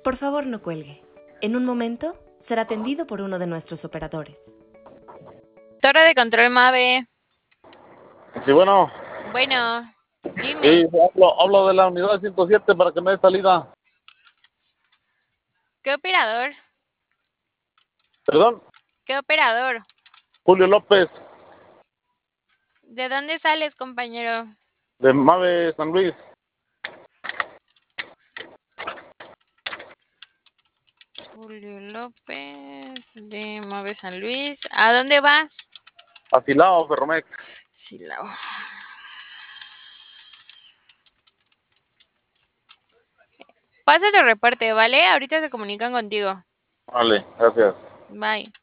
Por favor, no cuelgue. En un momento será atendido por uno de nuestros operadores. Torre de control Mave. Sí, bueno. Bueno, dime. Sí, hablo de la unidad 107 para que me dé salida. ¿Qué operador? ¿Perdón? ¿Qué operador? Julio López, ¿De dónde sales, compañero? de Mave San Luis. Julio López, de Mave San Luis. ¿A dónde vas? Asilao, Ferromex. Silao. Pasa tu reporte, ¿vale? Ahorita se comunican contigo. Vale, gracias. Bye.